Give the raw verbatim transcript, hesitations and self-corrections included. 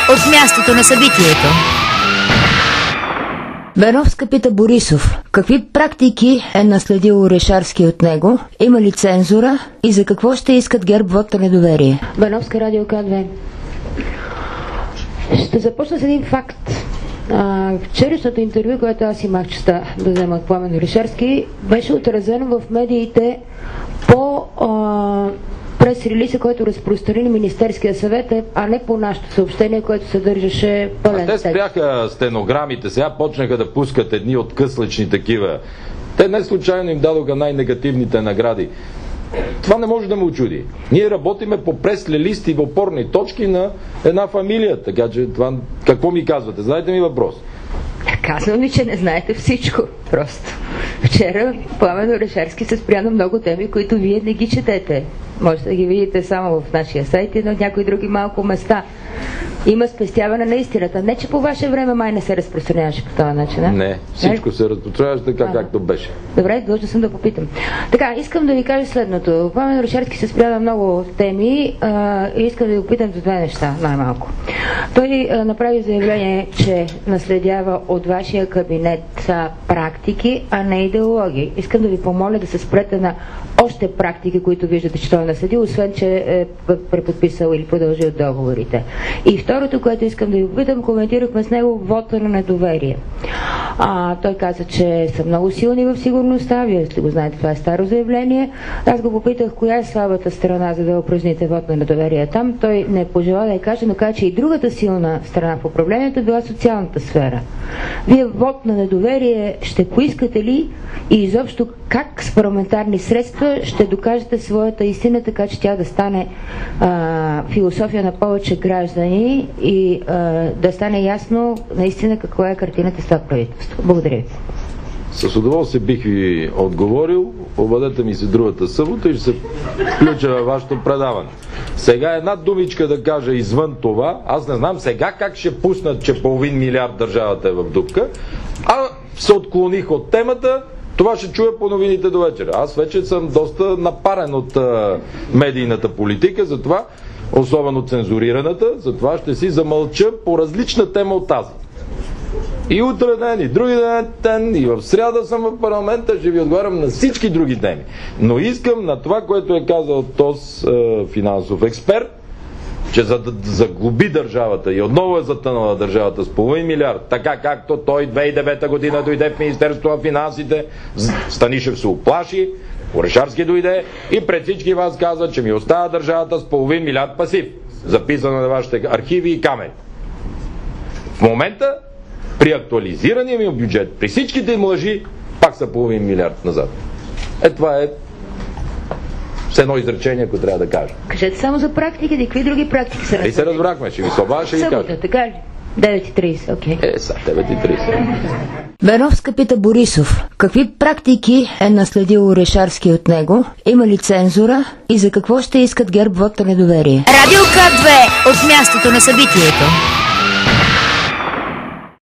от мястото на събитието. Беновска пита Борисов, какви практики е наследил Орешарски от него, има ли цензура и за какво ще искат ГЕРБ вот на недоверие? Беновска, Радио К две. Ще започна с един факт. Вчерашното интервю, което аз имах честа да взема от Пламен Орешарски, беше отразено в медиите по а, прес-релиза, който разпространи Министерския съвет, а не по нашето съобщение, което съдържаше пълен текст. Те спряха стенограмите, сега почнаха да пускат едни откъслечни такива. Те не случайно им дадоха най-негативните награди. Това не може да ме очуди. Ние работиме по прес-листи и опорни точки на една фамилия, така че това... Какво ми казвате? Знаете ми въпрос? Казвам ви, че не знаете всичко. Просто. Вчера Пламен Орешарски се спря на много теми, които вие не ги четете. Може да ги видите само в нашия сайт и на някои други малко места. Има спестяване на истината. Не, че по ваше време май не се разпространяваше по този начин, а? Не, всичко се разпространяваше така, а, както беше. Добре, длъжна съм да попитам. Така, искам да ви кажа следното. Пламен Орешарски се спря на много теми а, и искам да ви попитам за две неща, най-малко. Той а, направи заявление, че наследява от вашия кабинет а, практики, а не идеологии. Искам да ви помоля да се спрете на още практики, които виждате, че той е наследил, освен, че е преподписал или продължил договорите. И второто, което искам да ви попитам, коментирахме с него вота на недоверие. А, той каза, че са много силни в сигурността. Вие сте го знаете, това е старо заявление. Аз го попитах, коя е слабата страна, за да упражните вод на недоверие там. Той не пожела да я каже, но каза, че и другата силна страна в управлението била социалната сфера. Вие вод на недоверие ще поискате ли и изобщо как с парламентарни средства ще докажете своята истина, така че тя да стане а, философия на повече граждани и а, да стане ясно наистина каква е картината с това правителство. Благодаря ви. С удоволствие бих ви отговорил. Обадете ми се другата събота и ще се включа във вашето предаване. Сега една думичка да кажа извън това. Аз не знам сега как ще пуснат, че половин милиард държавата е в дупка, а се отклоних от темата. Това ще чуя по новините до вечера. Аз вече съм доста напарен от а, медийната политика, затова, особено цензурираната, затова ще си замълча по различна тема от тази. И утре ден, и други ден, и в сряда съм в парламента, ще ви отговарям на всички други теми. Но искам на това, което е казал този е, финансов експерт, че за да заглоби държавата и отново е затънала държавата с половин милиард, така както той две хиляди и девета година дойде в Министерството на финансите, Станишев се уплаши, Орешарски дойде и пред всички вас каза, че ми остава държавата с половин милиард пасив, записано на вашите архиви и камери. В момента при актуализирания ми бюджет, при всичките им лъжи, пак са половин милиард назад. Е, това е с едно изречение, което трябва да кажа. Кажете само за практиките, какви други практики са? И се разбрахме, ще ви слаба, ще ви кажа. Събота, така ли? девет и трийсет, окей. Okay. Е, са, девет и трийсет. Беновска пита Борисов, какви практики е наследил Орешарски от него, има ли цензура и за какво ще искат ГЕРБ вот на недоверие? Радио К две от мястото на събитието.